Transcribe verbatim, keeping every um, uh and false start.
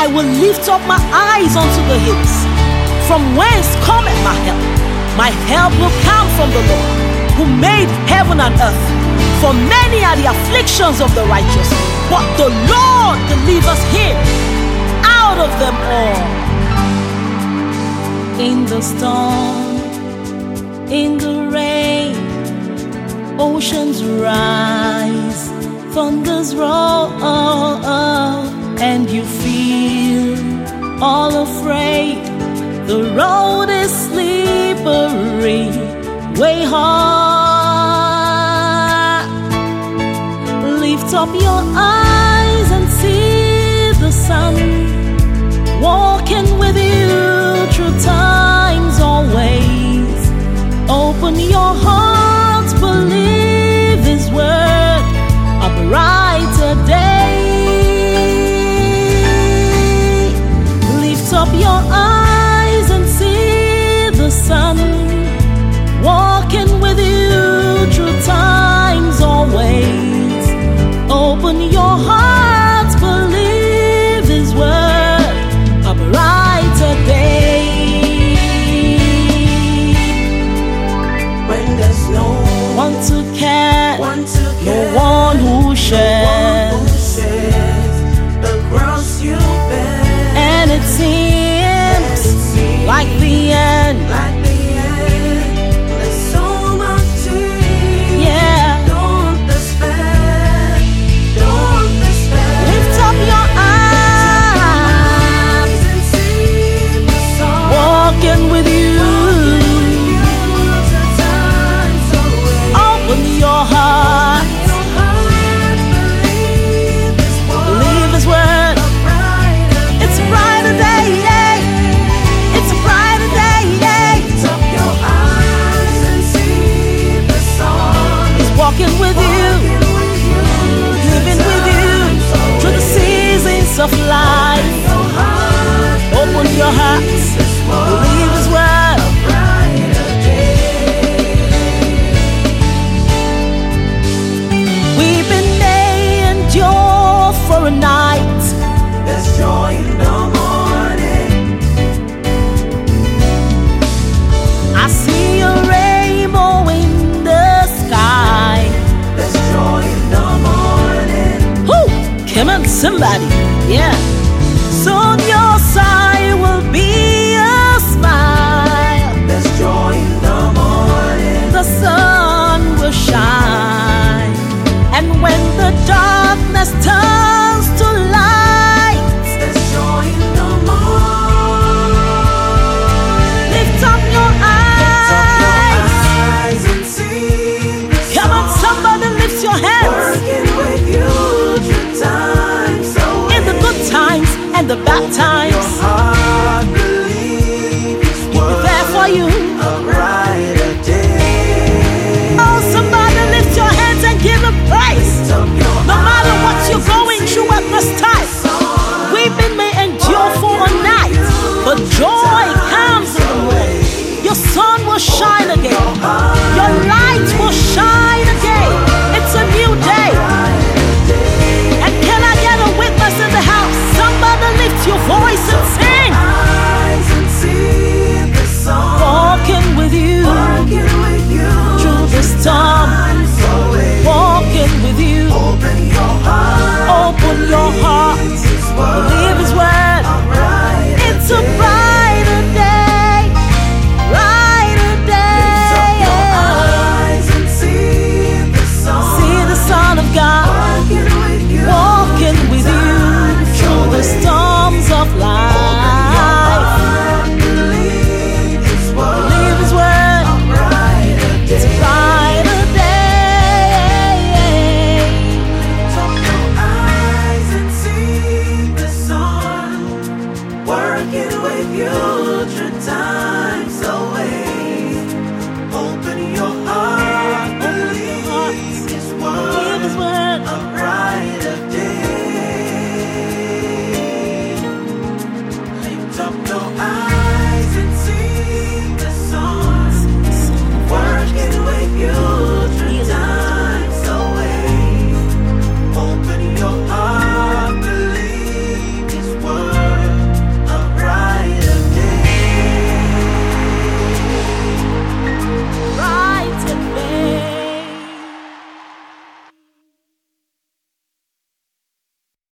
will lift up my eyes unto the hills. From whence cometh my help? My help will come from the Lord, who made heaven and earth. For many are the afflictions of the righteous, but the Lord delivers him out of them all. In the storm, in the rain, oceans rise, thunders roll, and you feel all afraid. The road is slippery, way hard. Lift up your eyes and see the sun walking with you through times always. Open your heart, believe His word, a brighter day. Lift up your eyes and see the sun walking with you through times always. Open your heart, believe His word, a brighter day. When there's no one to care, one to no care, one who no shares, one who shares the cross you bear. and it seems, It seems like the end. like the end. There's so much to read. Yeah. Don't despair. Don't despair. Lift up your eyes, Eyes and see the sun. walking with you. The time's away. Open your heart, Your heart, believe His word. believe His word. A brighter It's a brighter day, yeah. It's a brighter day, yeah. Lift up your eyes and see the sun. He's walking with you, Walking with you, living with you through the seasons of life. your heart, Open your heart, believe His word. brighter day. Weeping may endure for a night, There's joy in the morning. I see a rainbow in the sky. There's joy in the morning. Whoo! Come on, somebody, yeah.